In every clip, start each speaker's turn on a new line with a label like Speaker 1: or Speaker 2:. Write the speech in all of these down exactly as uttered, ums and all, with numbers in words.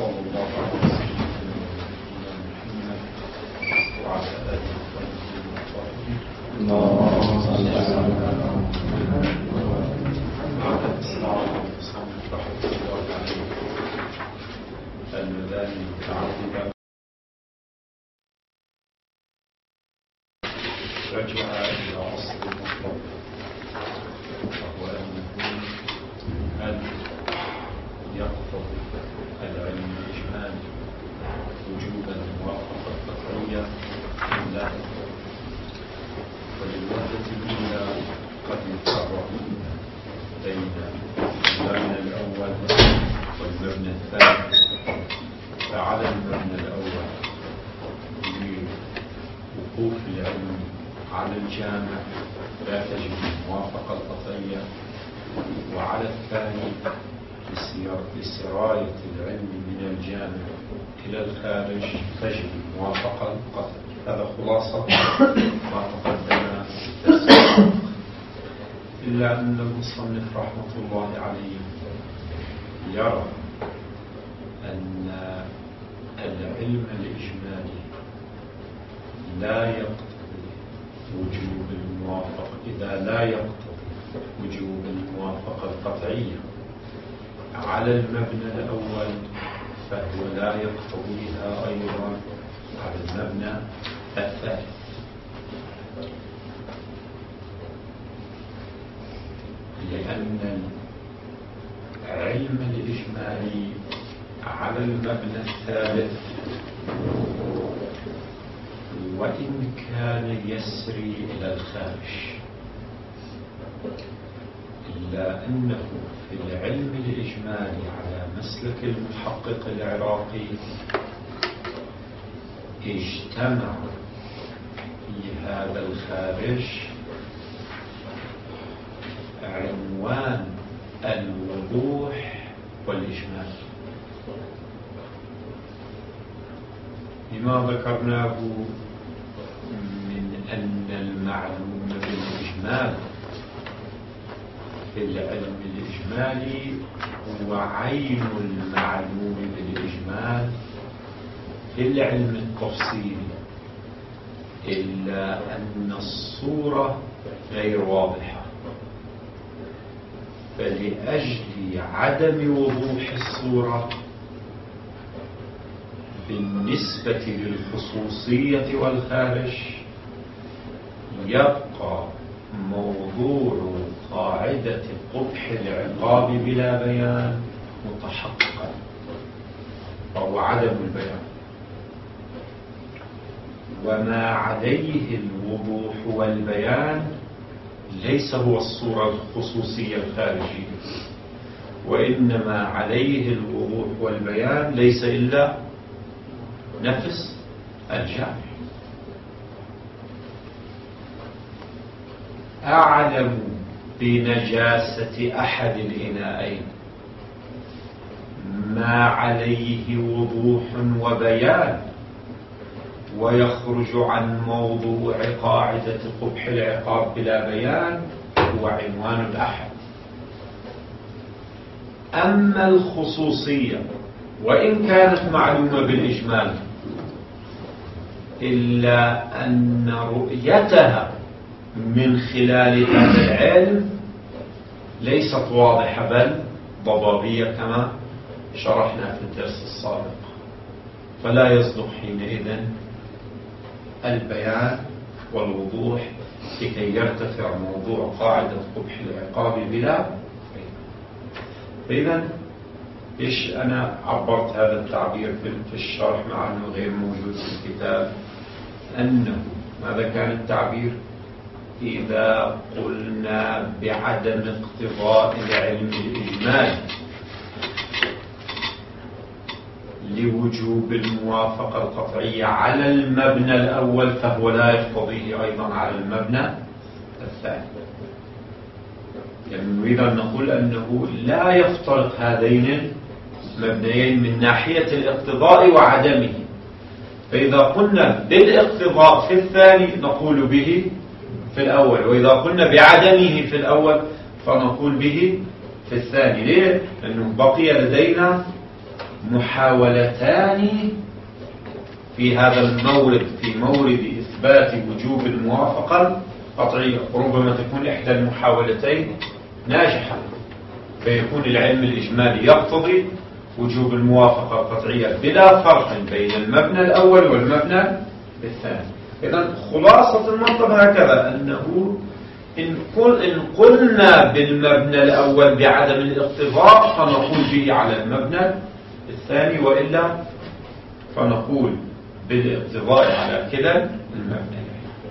Speaker 1: وصلى الله على سيدنا محمد وعلى آله وصحبه اللهم صل على محمد وعلى آله وصحبه رحمة الله عليه المباني المتعددة رجع إلى أصل المطلب وهو أنه هل يقتضي العلم الإجمالي وجوب الموافقة القطعية أم لا؟ وللوحدة الأولى قد يفرق بين المبنى الأول والمبنى الثاني. فعلى المبنى الأول لوقوف العلم على الجامع لا تجب الموافقة القطعية، وعلى الثاني لسراية العلم من الجامع إلى الخارج تجب الموافقة القطعية. هذا خلاصة ما تقدم في الدرس، إلا أن المصنف رحمة الله عليه يرى أن العلم الإجمالي لا يقتضي وجوب الموافقة إذا لا يقتضي وجوب الموافقة القطعية على المبنى الأول، فهو لا يقتضيها أيضا على المبنى الثاني. لأن العلم الإجمالي على المبنى الثالث وإن كان يسري إلى الخارج، إلا أنه في العلم الإجمالي على مسلك المحقق العراقي اجتمع في هذا الخارج عنوان الوضوح والإجمال. لما ذكرناه من أن المعلوم بالإجمال في العلم الإجمالي هو عين المعلوم بالإجمال في العلم التفصيلي، إلا أن الصورة غير واضحة. فلأجل عدم وضوح الصورة بالنسبة للخصوصية والخارج يبقى موضوع قاعدة قبح العقاب بلا بيان متحققا، وهو عدم البيان. وما عليه الوضوح والبيان ليس هو الصورة الخصوصية الخارجية، وإنما عليه الوضوح والبيان ليس إلا نفس الجامع. أعلم بنجاسة أحد الإناءين ما عليه وضوح وبيان ويخرج عن موضوع قاعدة قبح العقاب بلا بيان هو عنوان الأحد. أما الخصوصية وإن كانت معلومة بالإجمال، إلا أن رؤيتها من خلال هذا العلم ليست واضحة بل ضبابية كما شرحنا في الدرس السابق، فلا يصدق حينئذ البيان والوضوح لكي يرتفع موضوع قاعدة قبح العقاب بلا. فإذا إيش أنا عبرت هذا التعبير في الشرح مع أنه غير موجود في الكتاب؟ أنه ماذا كان التعبير؟ إذا قلنا بعدم اقتضاء العلم الإجمالي لوجوب الموافقة القطعية على المبنى الأول، فهو لا يقتضيه أيضا على المبنى الثاني. يعني نريد أن نقول أنه لا يفترق هذين المبنيين من ناحية الاقتضاء وعدمه. فإذا قلنا بالاقتضاء في الثاني نقول به في الأول، وإذا قلنا بعدمه في الأول فنقول به في الثاني. ليه؟ لأنه بقي لدينا محاولتان في هذا المورد، في مورد إثبات وجوب الموافقة القطعية. ربما تكون إحدى المحاولتين ناجحة فيكون العلم الإجمالي يقتضي وجوب الموافقة القطعية بلا فرق بين المبنى الأول والمبنى الثاني. إذن خلاصة المطلب هكذا، أنه إن, قل إن قلنا بالمبنى الأول بعدم الاقتضاء فنقول به على المبنى الثاني، وإلا فنقول بالاقتضاء على كلا المبنى.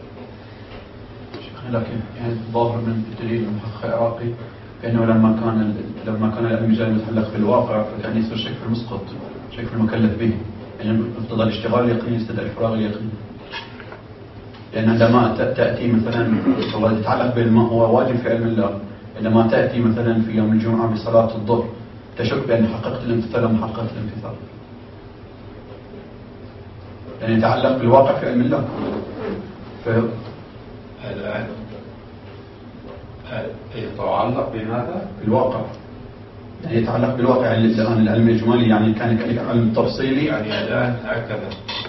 Speaker 2: لكن يعني الظاهر من الدليل المحقق العراقي بأنه لما كان لما كان العلم الإجمالي متعلق بالواقع فكان يصير شك في المسقط، شك في المكلف به، يعني اقتضى الاشتغال اليقيني يستدعي الفراغ اليقيني. لأن عندما تأتي مثلا هو يتعلق بالما هو واجب في علم الله، عندما تأتي مثلا في يوم الجمعة بصلاة الظهر تشك بأن حققت الامتثال أم حققت الامتثال، يعني يتعلق بالواقع في علم الله.
Speaker 1: الآن يتعلق بماذا؟
Speaker 2: بالواقع، يعني يتعلق بالواقع. يعني الآن العلم الإجمالي يعني كان علم تفصيلي.
Speaker 1: يعني الآن هكذا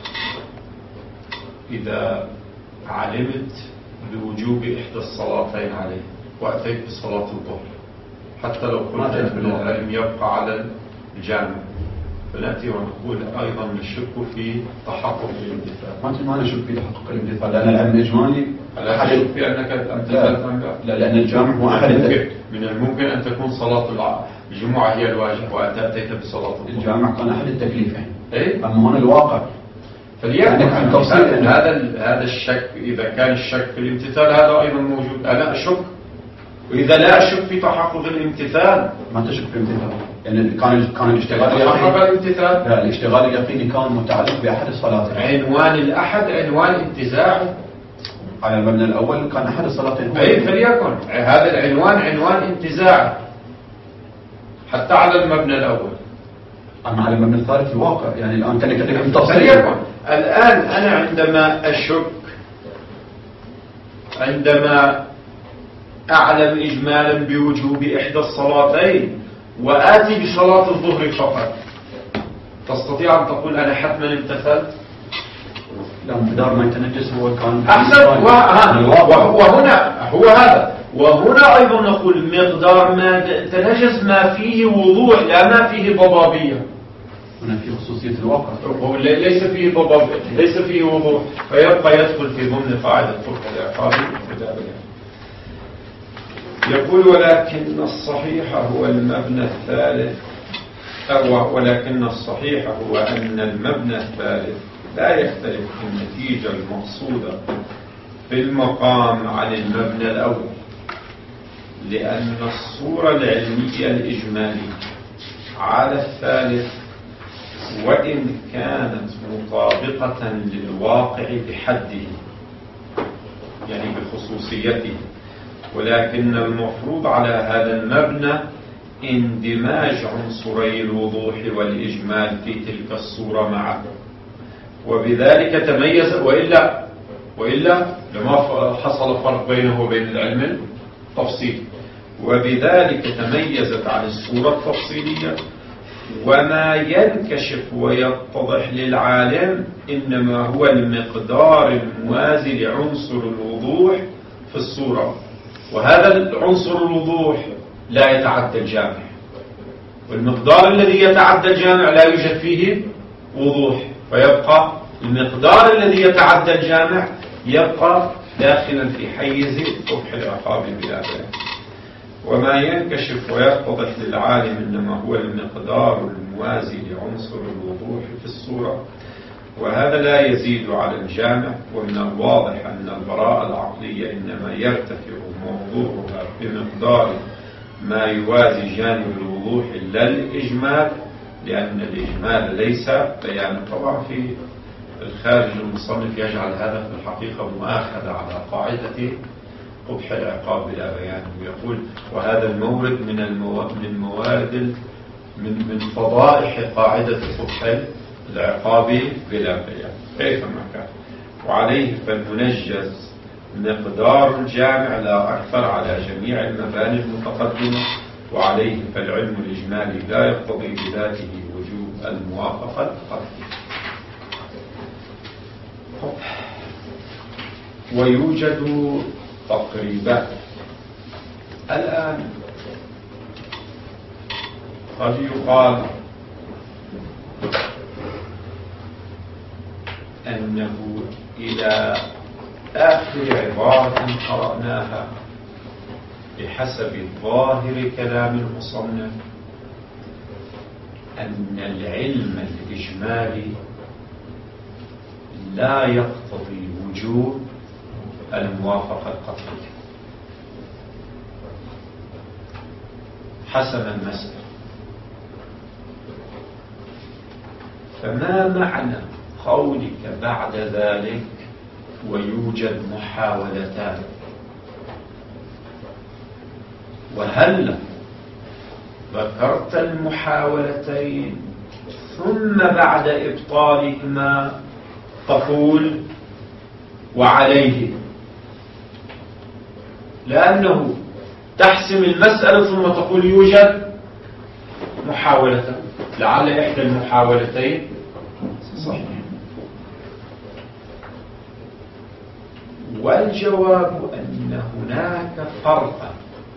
Speaker 1: إذا علمت بوجوب إحدى الصلاتين عليه وأتيت بصلاة الظهر، حتى لو قلت أن العلم يبقى على الجامع، فنأتي ونقول أيضا نشك في تحقق الامتثال.
Speaker 2: ما نشك في تحقق الامتثال لأن العلم الإجمالي
Speaker 1: لا نشك في أنك امتثلت أم لا.
Speaker 2: لا، لأن الجامع هو أحد.
Speaker 1: من الممكن أن تكون صلاة الجمعة هي الواجب وأنت أتيت بصلاة الظهر.
Speaker 2: الجامع كان أحد التكليفين.
Speaker 1: إيه؟
Speaker 2: أما هنا الواقع
Speaker 1: فليكن هذا هذا الشك. إذا كان الشك في الامتثال هذا أيضا موجود، أنا أشك. وإذا لا أشك في تحقق الامتثال
Speaker 2: ما تشك في الامتثال، يعني كان كان الاشتغال
Speaker 1: تحقق الامتثال.
Speaker 2: لا، الاشتغال اليقيني كان متعلق بأحد الصلاتين.
Speaker 1: عنوان الأحد عنوان انتزاعه
Speaker 2: على المبنى الأول كان أحد الصلاتين.
Speaker 1: أي فليكن هذا العنوان عنوان انتزاعه حتى على المبنى الأول.
Speaker 2: أما على المبنى الثالث الواقع، يعني الآن كان يكتب تفصيل.
Speaker 1: فليكن الآن أنا عندما أشك، عندما أعلم إجمالا بوجوب إحدى الصلاتين وآتي بصلاة الظهر فقط، تستطيع أن تقول أنا حتما امتثلت؟
Speaker 2: لا، مقدار ما يتنجس هو كان
Speaker 1: أحسن. وهنا هو هذا، وهنا أيضا نقول مقدار ما تنجس ما فيه وضوح لا ما فيه ضبابية.
Speaker 2: هنا في خصوصية الواقع،
Speaker 1: ليس فيه ضبابية، ليس فيه وضوح، فيبقى يدخل في ضمن قاعدة فقه العقاب. يقول ولكن الصحيح هو المبنى الثالث، أو ولكن الصحيح هو أن المبنى الثالث لا يختلف في النتيجة المقصودة في المقام عن المبنى الأول، لأن الصورة العلمية الإجمالية على الثالث وإن كانت مطابقة للواقع بحده، يعني بخصوصيته، ولكن المفروض على هذا المبنى اندماج عنصري الوضوح والإجمال في تلك الصورة معه، وبذلك تميز. وإلا وإلا لما حصل فرق بينه وبين العلم التفصيلي، وبذلك تميزت عن الصورة التفصيلية. وما ينكشف ويتضح للعالم إنما هو المقدار الموازي لعنصر الوضوح في الصورة، وهذا العنصر الوضوح لا يتعدى الجامع، والمقدار الذي يتعدى الجامع لا يوجد فيه وضوح، فيبقى المقدار الذي يتعدى الجامع يبقى داخلا في حيز قبح العقاب بلا بيان. وما ينكشف ويتضح للعالم إنما هو المقدار الموازي لعنصر الوضوح في الصورة، وهذا لا يزيد على الجامع. ومن الواضح أن البراءة العقلية إنما يرتفع موضوعها بمقدار ما يوازي جانب الوضوح لا الإجمال، لأن الإجمال ليس بيان. طبعا في الخارج المصنف يجعل هذا في الحقيقة مؤاخذة على قاعدة قبح العقاب بلا بيان، ويقول وهذا المورد من من موارد من من فضائح قاعدة قبح العقاب بلا بيان كيفما كان. وعليه فالمنجز مقدار الجامع لا أكثر على جميع المباني المتقدمة، وعليه فالعلم الإجمالي لا يقتضي بذاته وجوب الموافقة القطعية. ويوجد تقريبا الآن قد يقال أنه إلى آخر عبارة قرأناها بحسب ظاهر كلام المصنف أن العلم الإجمالي لا يقتضي وجوب الموافقة القطعية حسب المسألة. فما معنى قولك بعد ذلك ويوجد محاولتان؟ وهل ذكرت المحاولتين ثم بعد إبطالهما تقول وعليه؟ لأنه تحسم المسألة ثم تقول يوجد محاولتان، لعل إحدى المحاولتين صحيح. والجواب أن هناك فرقا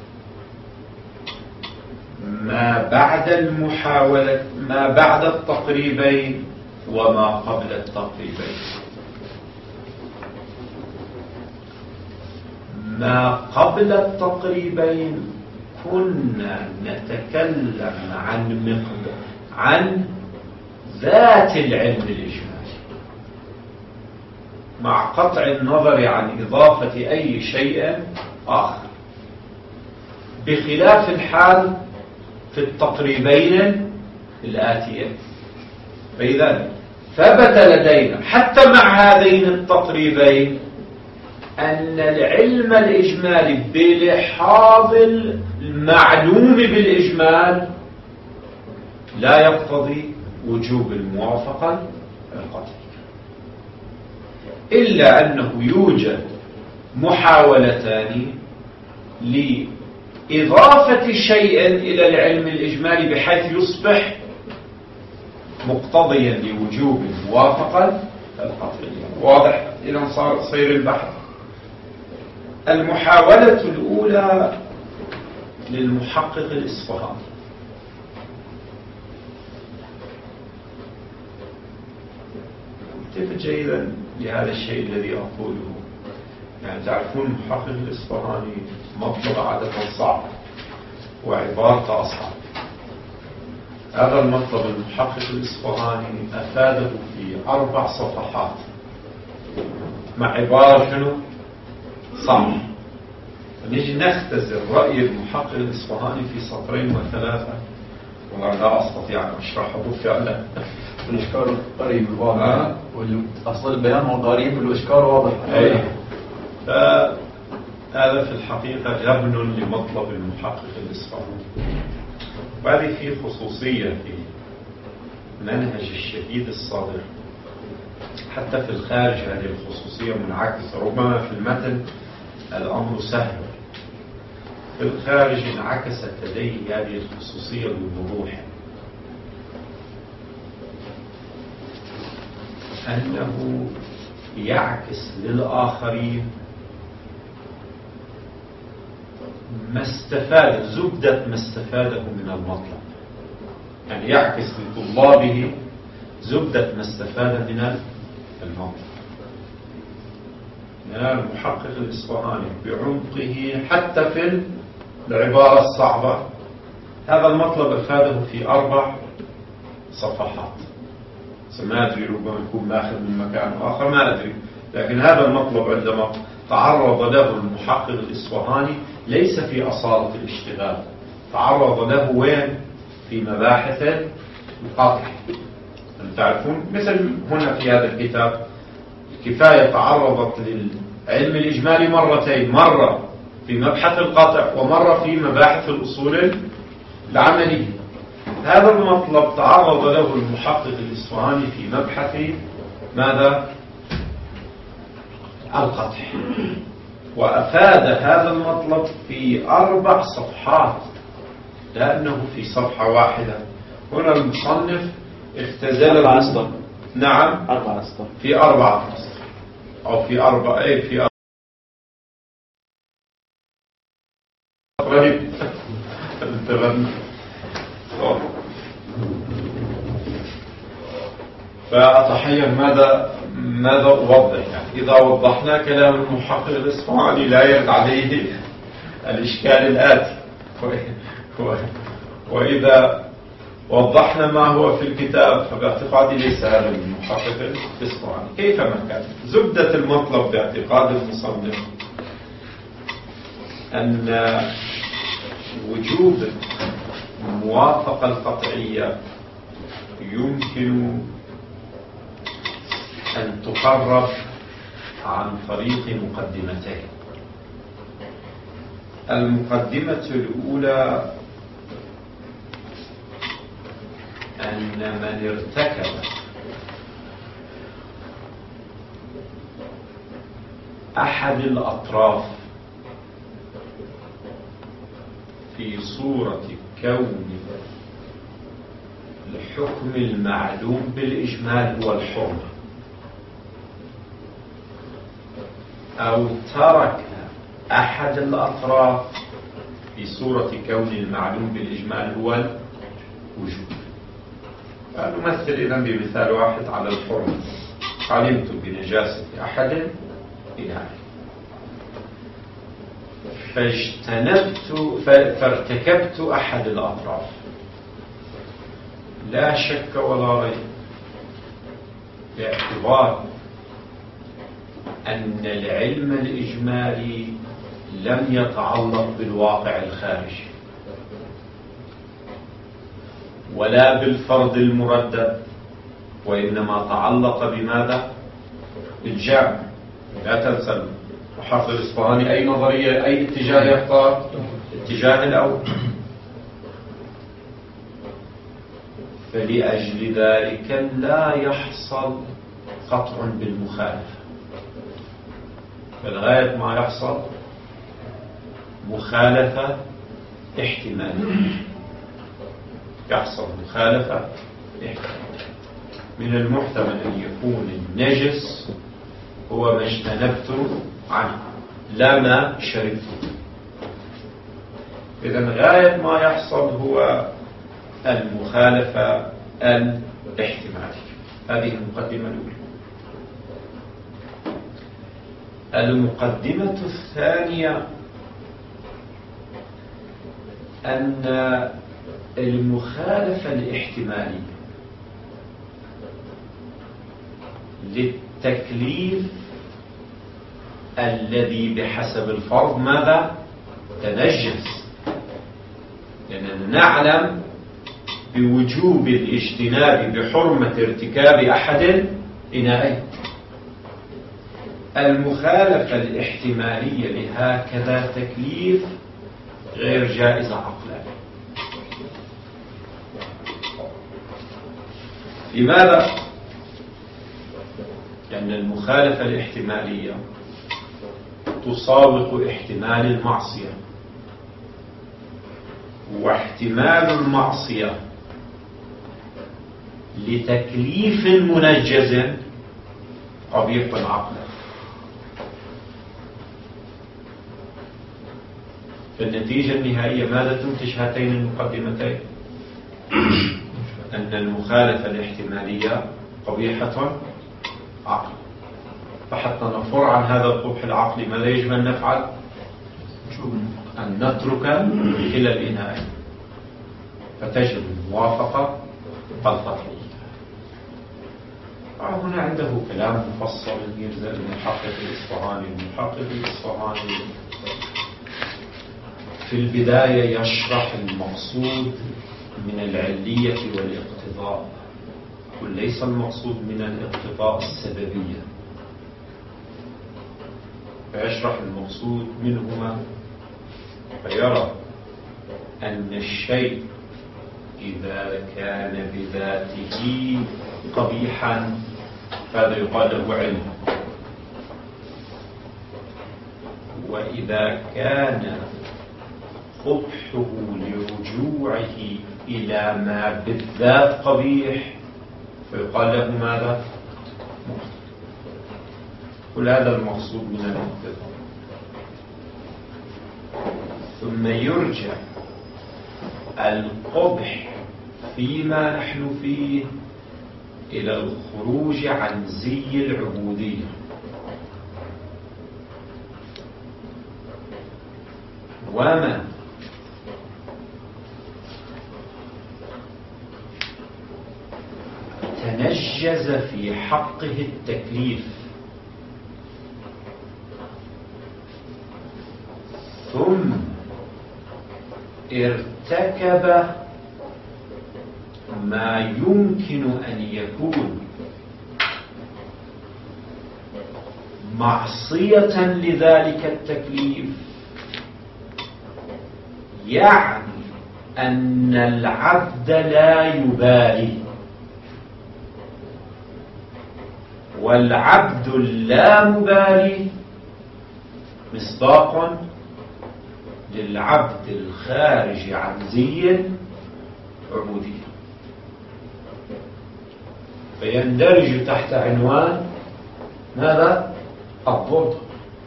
Speaker 1: ما بعد المحاولة ما بعد التقريبين وما قبل التقريبين. ما قبل التقريبين كنا نتكلم عن مقدار عن ذات العلم الإجمالي مع قطع النظر عن إضافة أي شيء آخر، بخلاف الحال في التقريبين الآتيين. فإذا ثبت لدينا حتى مع هذين التقريبين أن العلم الإجمالي بلحاظ المعلوم بالإجمال لا يقتضي وجوب الموافقة القطعية، إلا أنه يوجد محاولتان لإضافة شيء إلى العلم الإجمالي بحيث يصبح مقتضيا لوجوب الموافقة القطعية. واضح؟ إذا صار صير البحث. المحاولة الأولى للمحقق الإصفهاني، انتبه جيدا لهذا الشيء الذي أقوله. يعني تعرفون المحقق الإصفهاني مطلب عادة صعب وعبارة أصعب. هذا المطلب المحقق الإصفهاني أفاده في أربع صفحات مع عبارة شنو؟ صعب. نجي نختزل رأي المحقق الإصفهاني في سطرين وثلاثة، والله لا أستطيع أن أشرحه فعلا.
Speaker 2: الإشكال قريب واضح، أصل البيان هو قريب والإشكال واضح.
Speaker 1: أي. فهذا في الحقيقة جبن لمطلب المحقق الإصفهاني. وهذه في خصوصية في منهج الشهيد الصادر، حتى في الخارج هذه الخصوصية منعكسة. ربما في المتن الأمر سهل، في الخارج انعكست لديه هذه الخصوصية بوضوح، أنه يعكس للآخرين ما استفاد، زبدة ما استفاده من المطلب. يعني يعكس لطلابه زبدة ما استفاد من المطلب. يعني المحقق الإصفهاني بعمقه حتى في العبارة الصعبة هذا المطلب أفاده في أربع صفحات. ما أدري، ربما يكون ماخذ من مكان آخر، ما أدري، لكن هذا المطلب عندما تعرض له المحقق الإصفهاني ليس في أصالة الاشتغال، تعرض له وين؟ في مباحث القطع. تعرفون مثل هنا في هذا الكتاب كفاية تعرضت للعلم الإجمالي مرتين، مرة في مبحث القطع ومرة في مباحث الأصول العملية. هذا المطلب تعرض له المحقق الإصفهاني في مبحث ماذا؟ القطع، وأفاد هذا المطلب في أربع صفحات، لأنه في صفحة واحدة. هنا المصنف اختزله
Speaker 3: أربع أسطر.
Speaker 1: نعم
Speaker 3: أربع أسطر.
Speaker 1: في أربعة أسطر أو في أربعة أي في أربعة رهيب. فأتحير ماذا ماذا أوضح يعني. إذا وضحنا كلام المحقق الإصفهاني لا يرد عليه الإشكال الآتي، وإذا وضحنا ما هو في الكتاب فباعتقادي ليس هذا المحقق الإصفهاني. كيفما كان زبدة المطلب باعتقاد المصنف أن وجود الموافقة القطعية يمكن أن تقرب عن طريق مقدمتين. المقدمة الأولى أن من ارتكب أحد الأطراف في صورة كون الحكم المعلوم بالإجمال هو الحرمة، أو ترك أحد الأطراف في صورة كون المعلوم بالإجمال هو الوجوب. نمثل إذن بمثال واحد على الحرمة. علمت بنجاسة أحد إناء فاجتنبت فارتكبت أحد الأطراف، لا شك ولا ريب باعتبار أن العلم الإجمالي لم يتعلق بالواقع الخارجي ولا بالفرض المردد، وإنما تعلق بماذا؟ بالجامع. لا تنسى المحقق الإصفهاني أي نظرية أي اتجاه يختار؟ اتجاه الأول. فلأجل ذلك لا يحصل قطع بالمخالفة، فالغاية ما يحصل مخالفة احتمالية، يحصل مخالفة احتمالية. من المحتمل أن يكون النجس هو ما اجتنبت عنه لا ما شربته. إذن غاية ما يحصل هو المخالفة الاحتمالية. هذه المقدمة الأولى. المقدمة الثانية أن المخالفة الاحتمالية للتكليف الذي بحسب الفرض ماذا؟ تنجس، لأننا نعلم بوجوب الاجتناب بحرمة ارتكاب أحد إناءين. المخالفة الاحتمالية لهكذا تكليف غير جائزة عقلا. لماذا؟ لأن المخالفة الاحتمالية تساوق احتمال المعصية، واحتمال المعصية لتكليف منجز قبيح عقلا. فالنتيجة النهائية ماذا تنتج هاتين المقدمتين؟ أن المخالفة الاحتمالية قبيحة عقل. فحتى نفر عن هذا القبح العقلي ماذا يجب أن نفعل؟ أن نترك كلا الإناءين، فتجب الموافقة القطعية. هنا عنده كلام مفصل يرزق المحقق الإصفهاني. المحقق الإصفهاني في البداية يشرح المقصود من العلية والاقتضاء، وليس المقصود من الاقتضاء السببية، فيشرح المقصود منهما فيرى أن الشيء إذا كان بذاته قبيحا فهذا يقال له علم، وإذا كان قبحه لرجوعه إلى ما بالذات قبيح فيقال له ماذا؟ مخطئ. كل هذا المقصود من الاقتضاء. ثم يرجع القبح فيما نحن فيه إلى الخروج عن زي العبودية. ومن تنجز في حقه التكليف ثم ارتكب ما يمكن أن يكون معصية لذلك التكليف، يعني أن العبد لا يبالي، والعبد اللا مبالي مصداق للعبد الخارج عن زي العبودية، فيندرج تحت عنوان ماذا؟ الضد.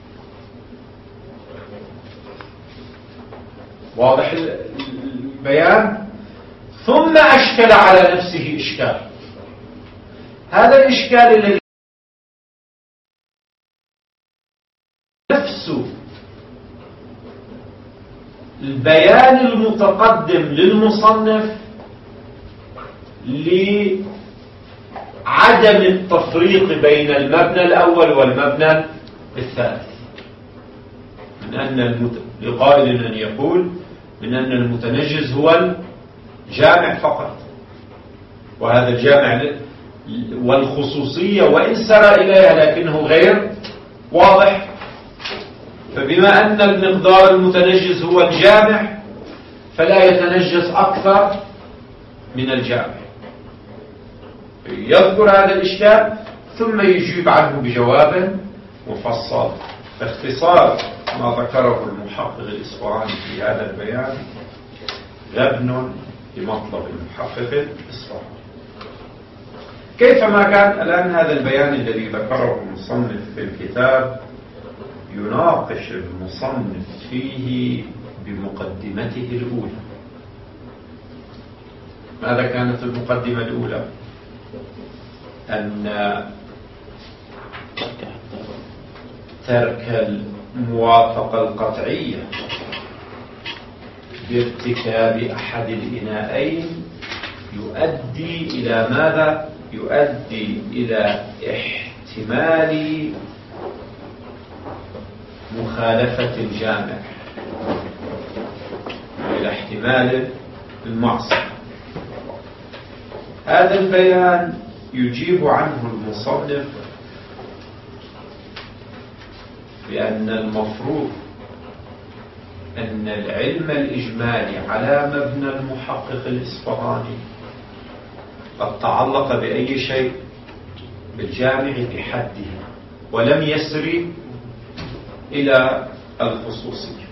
Speaker 1: واضح البيان؟ ثم أشكل على نفسه إشكال. هذا الإشكال الذي نفس البيان المتقدم للمصنف لعدم التفريق بين المبنى الأول والمبنى الثالث، من أن المت... لقائل أن يقول من أن المتنجز هو الجامع فقط، وهذا الجامع والخصوصية وإن سرى إليها لكنه غير واضح، فبما أن المقدار المتنجز هو الجامع فلا يتنجز أكثر من الجامع. يذكر هذا الإشكال ثم يجيب عنه بجواب مفصل. باختصار ما ذكره المحقق الإصفهاني في هذا البيان لبن لمطلب المحقق الإصفهاني. كيفما كان الآن هذا البيان الذي ذكره المصنف في الكتاب يناقش المصنف فيه بمقدمته الأولى. ماذا كانت المقدمة الأولى؟ أن ترك الموافقة القطعية بارتكاب أحد الإناءين يؤدي إلى ماذا؟ يؤدي إلى احتمال مخالفة الجامع، إلى احتمال المعصية. هذا البيان يجيب عنه المصنف بأن المفروض أن العلم الإجمالي على مبنى المحقق الإصفهاني قد تعلق بأي شيء؟ بالجامع بحده، ولم يسري إلى الخصوصية.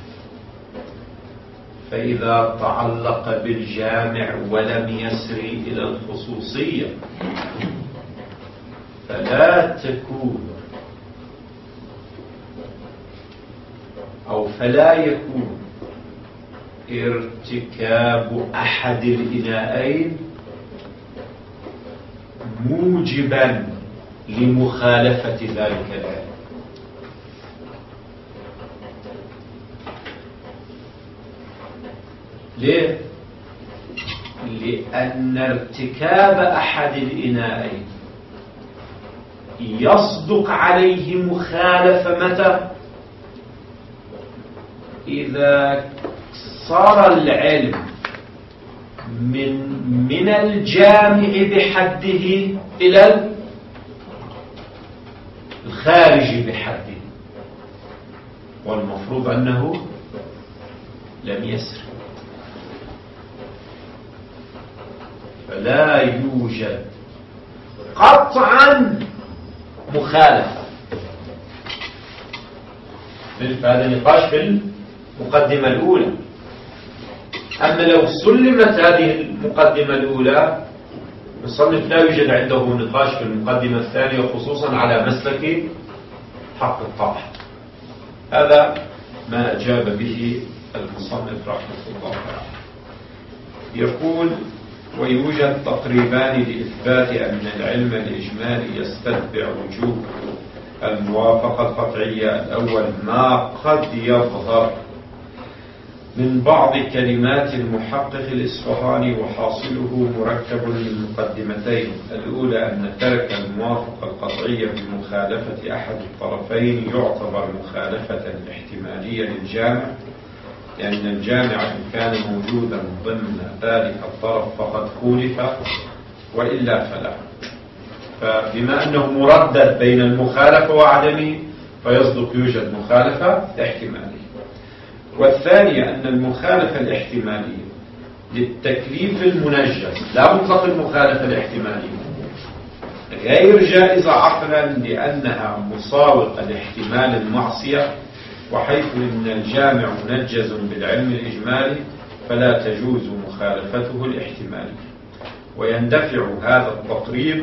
Speaker 1: فإذا تعلق بالجامع ولم يسري إلى الخصوصية فلا تكون أو فلا يكون ارتكاب أحد الإناءين موجبا لمخالفة ذلك العلم. ليه؟ لأن ارتكاب أحد الإناءين يصدق عليه مخالفة متى؟ إذا صار العلم من من الجامع بحده إلى الخارج بحده، والمفروض أنه لم يسر، فلا يوجد قطعا مخالفة. هذا نقاش في المقدمة الأولى. أما لو سلمت هذه المقدمة الأولى المصنف لا يوجد عنده نقاش في المقدمة الثانية خصوصا على مسلك حق الطبع. هذا ما أجاب به المصنف رحمه الله تعالى. يقول: ويوجد تقريبان لإثبات أن العلم الإجمالي يستتبع وجوب الموافقة القطعية. الأول ما قد يظهر من بعض كلمات المحقق الإصفهاني، وحاصله مركب من مقدمتين. الأولى أن ترك الموافقة القطعية بمخالفة أحد الطرفين يعتبر مخالفة احتمالية للجامع، لأن الجامع إن كان موجودا ضمن ذلك الطرف فقد خولف، وإلا فلا. فبما أنه مردد بين المخالفة وعدمه فيصدق يوجد مخالفة احتمالية. والثانية أن المخالفة الاحتمالية للتكليف المنجز لا مطلق المخالفة الاحتمالية غير جائزة عقلا، لأنها مساوقة لاحتمال المعصية، وحيث أن الجامع منجز بالعلم الإجمالي فلا تجوز مخالفته الاحتمالية. ويندفع هذا التقريب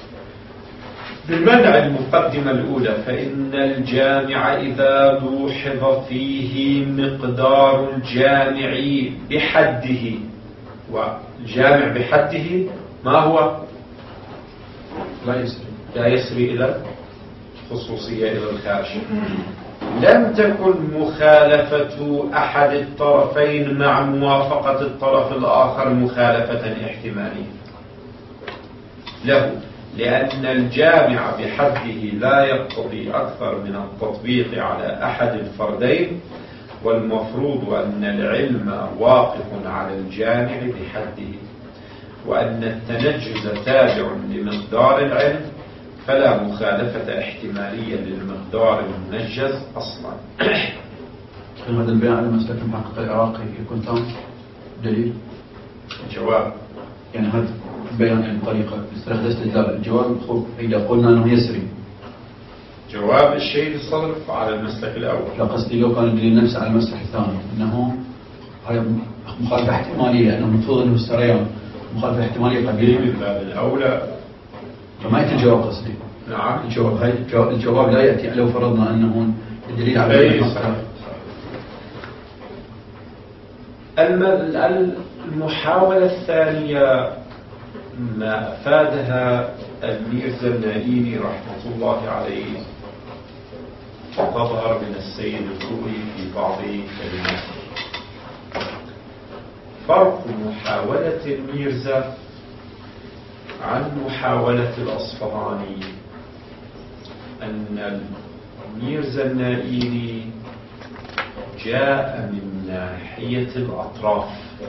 Speaker 1: بمنع المقدمة الأولى، فإن الجامع إذا لوحظ فيه مقدار الجامع بحده، والجامع بحده ما هو؟
Speaker 2: لا يسري
Speaker 1: لا يسري إلى الخصوصية إلى الخارج. لم تكن مخالفة أحد الطرفين مع موافقة الطرف الآخر مخالفة احتمالية له، لأن الجامع بحده لا يقتضي أكثر من التطبيق على أحد الفردين، والمفروض أن العلم واقف على الجامع بحده، وأن التنجز تابع لمقدار العلم، فلا مخالفة احتمالية للمقدار المنجز أصلا.
Speaker 2: هذا البيان على مسلك المحقق العراقي يكون تام دليل؟
Speaker 1: الجواب
Speaker 2: يعني هذا بيان يعني طريقة استخدام استدلال. الجواب إذا قلنا أنه يسري،
Speaker 1: جواب الشيء الصرف على المسلك الأول.
Speaker 2: لا قصدي لو كان الدليل نفسه على المسلك الثاني أنه هاي مخالفة احتمالية، أنه المفروض أنه السريان مخالفة احتمالية قليلة
Speaker 1: من باب الأولى،
Speaker 2: فما يأتي الجواب قصدي.
Speaker 1: نعم
Speaker 2: الجواب هاي الجواب لا يأتي لو فرضنا أنه الدليل على
Speaker 1: المحاولة الثانية ما أفادها الميرزا النائيني رحمة الله عليه، تظهر من السيد الخوئي في بعض كلماته. فرق محاولة الميرزا عن محاولة الأصفهاني أن الميرزا النائيني جاء من ناحية الأطراف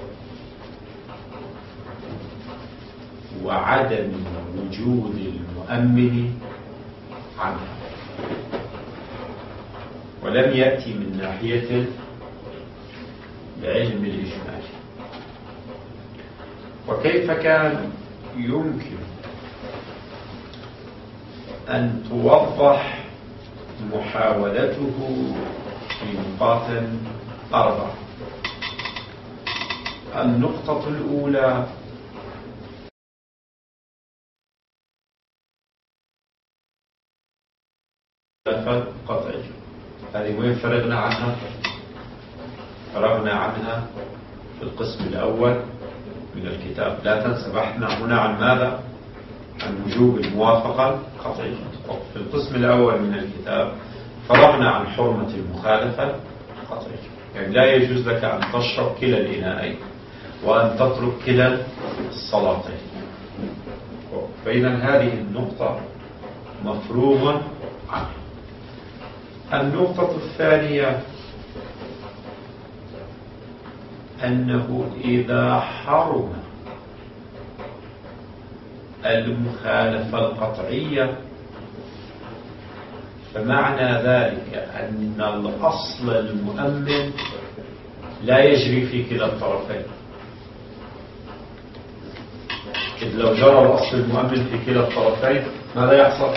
Speaker 1: وعدم وجود المؤمن عنها، ولم يأتي من ناحية العلم الإجمالي. وكيف كان يمكن أن توضح محاولته في نقاط أربعة. النقطة الأولى قطعي، هذه وين فرغنا عنها؟ فرغنا عنها في القسم الأول من الكتاب. لا تنسى بحثنا هنا عن ماذا؟ عن وجوب الموافقة القطعية. في القسم الأول من الكتاب فرغنا عن حرمة المخالفة القطعية، يعني لا يجوز لك أن تشرب كلا الإناءين وأن تترك كلا الصلاتين. فإذا هذه النقطة مفروغ عنها. النقطة الثانية أنه إذا حرم المخالفة القطعية فمعنى ذلك أن الأصل المؤمن لا يجري في كلا الطرفين. إذ لو جرى الأصل المؤمن في كلا الطرفين ماذا يحصل؟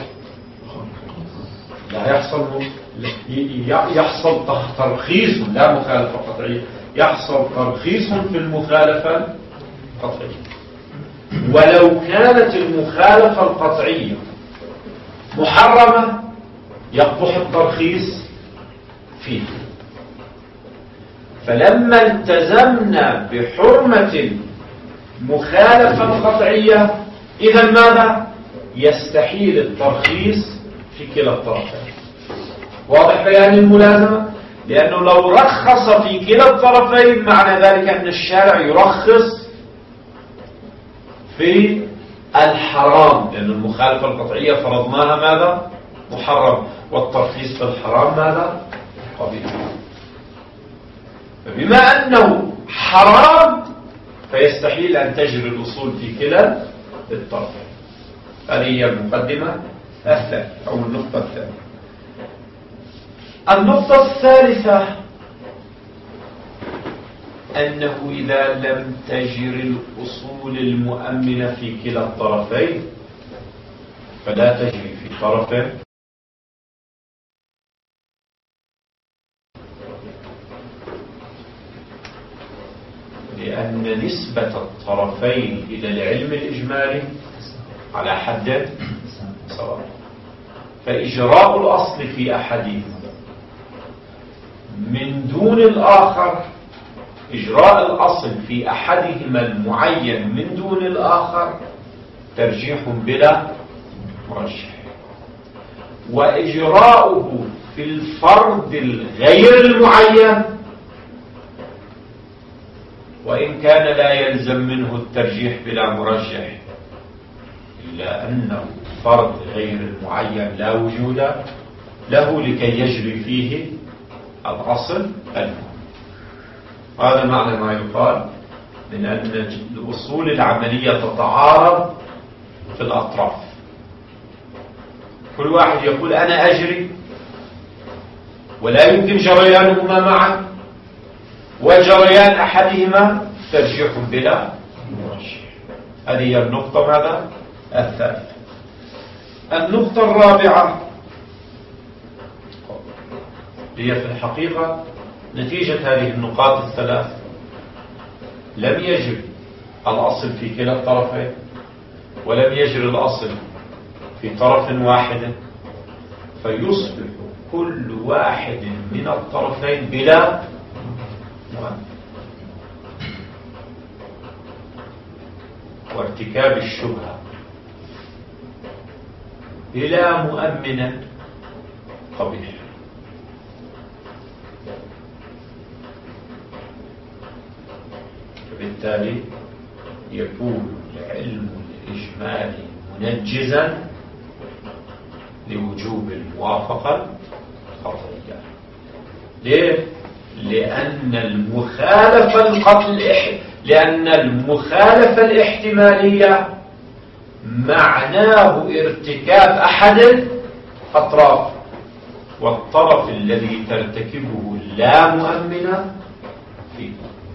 Speaker 1: لا يحصل يحصل ترخيص، لا مخالفة قطعية، يحصل ترخيص في المخالفة القطعية. ولو كانت المخالفة القطعية محرمة يقبح الترخيص فيه. فلما التزمنا بحرمة المخالفة القطعية إذا ماذا؟ يستحيل الترخيص في كلا الطرفين. واضح بيان الملازمة؟ لأنه لو رخص في كلا الطرفين معنى ذلك أن الشارع يرخص في الحرام، لأن المخالفة القطعية فرضناها ماذا؟ محرم، والترخيص في الحرام ماذا؟ قبيح. فبما أنه حرام فيستحيل أن تجري الأصول في كلا الطرفين. هذه هي المقدمة الثانية أو النقطة الثانية. النقطة الثالثة أنه إذا لم تجري الأصول المؤمنة في كلا الطرفين فلا تجري في طرفين لأن نسبة الطرفين إلى العلم الإجمالي على حد سواء، فإجراء الأصل في أحدهما من دون الآخر، إجراء الأصل في أحدهما المعين من دون الآخر ترجيح بلا مرجح، وإجراؤه في الفرد الغير المعين وإن كان لا يلزم منه الترجيح بلا مرجح إلا أنه فرد غير المعين لا وجود له لكي يجري فيه الأصل المهم. هذا معنى ما يقال من أن الأصول العملية تتعارض في الأطراف. كل واحد يقول أنا أجري ولا يمكن جريانهما معا، وجريان أحدهما ترجيح بلا مرجح. هذه هي النقطة ماذا؟ الثالثة. النقطة الرابعة هي في الحقيقة نتيجة هذه النقاط الثلاث. لم يجري الأصل في كلا الطرفين ولم يجري الأصل في طرف واحد، فيصبح كل واحد من الطرفين بلا مؤمن، وارتكاب الشبهة بلا مؤمن قبيح. فبالتالي يكون العلم الإجمالي منجزا لوجوب الموافقة القطعية. ليه؟ لأن المخالفة القطعية لأن المخالفة الاحتمالية معناه ارتكاب أحد الأطراف، والطرف الذي ترتكبه لا مؤمن فيه،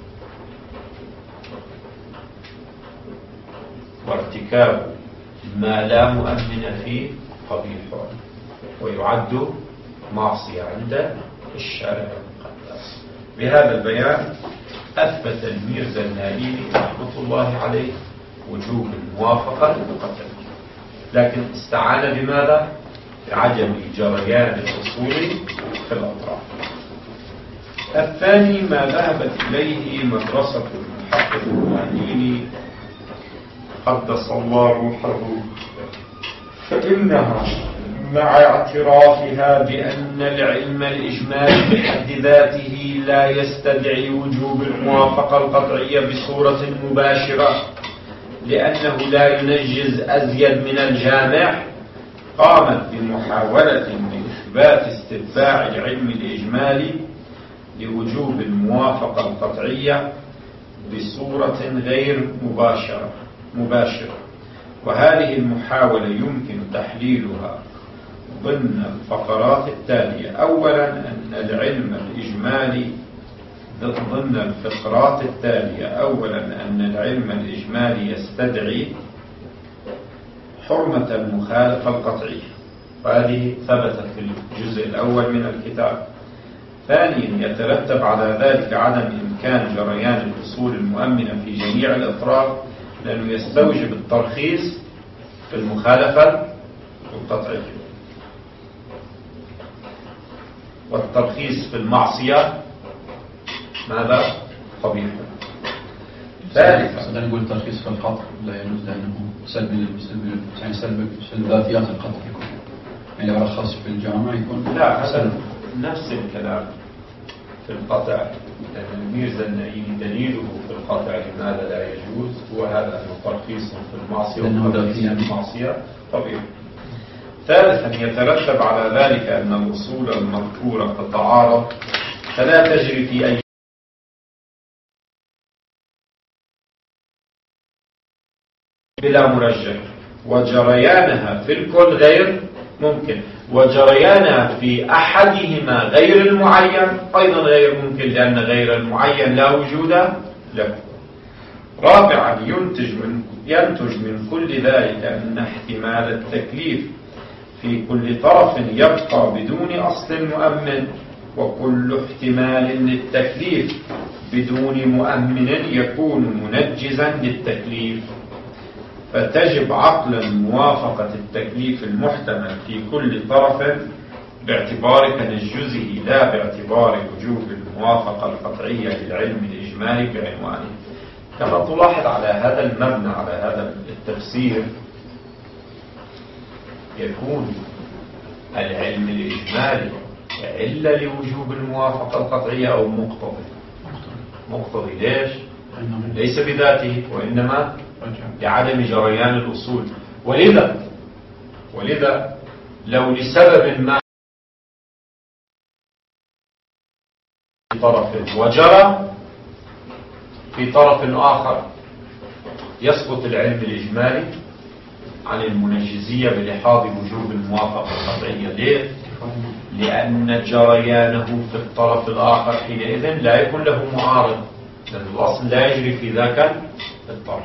Speaker 1: وارتكاب ما لا مؤمن فيه قبيح ويعد معصية عند الشارع المقدس. بهذا البيان أثبت الميرزا النائلي رحمة الله عليه وجوب الموافقة القطعية، لكن استعان بماذا؟ بعدم جريان الأصول في الأطراف. الثاني ما ذهبت إليه مدرسة المحقق النائلي قدس الله روحه، فإنها مع اعترافها بأن العلم الإجمالي بحد ذاته لا يستدعي وجوب الموافقة القطعية بصورة مباشرة لأنه لا ينجز أزيد من الجامع، قامت بمحاولة لإثبات استتباع العلم الإجمالي لوجوب الموافقة القطعية بصورة غير مباشرة مباشرة وهذه المحاولة يمكن تحليلها ضمن الفقرات التالية. أولا أن العلم الإجمالي ضمن الفقرات التالية أولا أن العلم الإجمالي يستدعي حرمة المخالفة القطعية، وهذه ثبتت في الجزء الأول من الكتاب. ثانيا يترتب على ذلك عدم إمكان جريان الأصول المؤمنة في جميع الأطراف لأنه يستوجب الترخيص في المخالفة القطعية، والترخيص في المعصية ماذا؟ قبيح. ثالثا
Speaker 2: خلينا نقول ترخيص في القطع لا يجوز لأنه سلب سلب يعني سلب سلبيات القطع يكون، يعني لو رخص في الجامعة يكون
Speaker 1: لا، هذا نفس الكلام في القطع، لأن الميرزا النعيمي دليله في القطع لماذا لا يجوز هو هذا الترخيص في المعصية والترخيص في المعصية قبيح. ثالثا يترتب على ذلك أن الأصول المذكورة تتعارض فلا تجري في أي بلا مرجح، وجريانها في الكل غير ممكن، وجريانها في أحدهما غير المعين أيضا غير ممكن، لأن غير المعين لا وجود له. رابعا ينتج من, ينتج من كل ذلك أن احتمال التكليف في كل طرف يبقى بدون أصل مؤمن، وكل احتمال للتكليف بدون مؤمن يكون منجزا للتكليف، فتجب عقلا موافقة التكليف المحتمل في كل طرف باعتبار تنجزه لا باعتبار وجوب الموافقة القطعية للعلم الإجمالي بعنوانه. كما تلاحظ على هذا المبنى على هذا التفسير يكون العلم الإجمالي إلا لوجوب الموافقة القطعية أو مقتضي. مقتضي ليش؟ ليس بذاته وإنما لعدم جريان الأصول. ولذا ولذا لو لسبب ما في طرف وجرى في طرف آخر يسقط العلم الإجمالي عن المنجزية بلحاظ وجوب الموافقة القطعية. ليه؟ لأن جريانه في الطرف الآخر حينئذ لا يكون له معارض، لأن الأصل لا يجري في ذاك الطرف.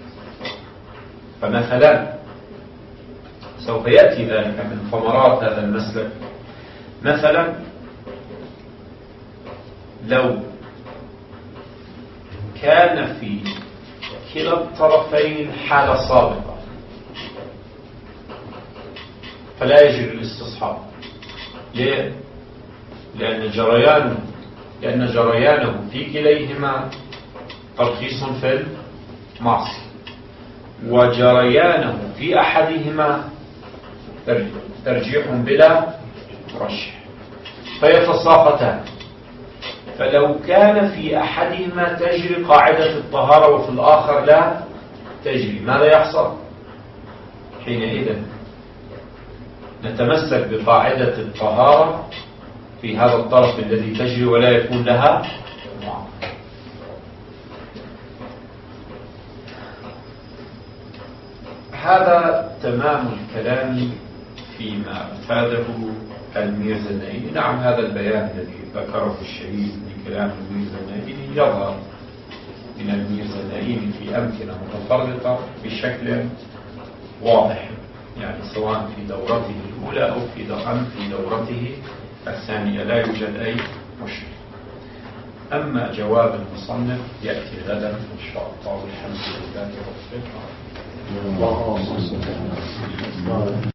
Speaker 1: فمثلا سوف يأتي ذلك من ثمرات هذا المسلك. مثلا لو كان في كلا الطرفين حالة سابقة فلا يجري الاستصحاب. ليه؟ لأن جريانه لأن جريانه في كليهما ترخيص في المعصية، وجريانه في أحدهما ترجيح بلا رشح، فيتساقطان. فلو كان في أحدهما تجري قاعدة الطهارة وفي الآخر لا تجري، ماذا يحصل؟ حينئذ نتمسك بقاعدة الطهارة في هذا الطرف الذي تجري ولا يكون لها معارض. هذا تمام الكلام فيما أفاده الميرزا النعيمي. نعم، هذا البيان الذي ذكره الشهيد لكلام الميرزا النعيمي يظهر من الميرزا النعيمي في أمكنة متفرقة بشكل واضح، يعني سواء في دورته الأولى أو في في دورته الثانية لا يوجد أي مشكلة. أما جواب المصنف يأتي غدا إن شاء الله، والحمد لله رب العالمين.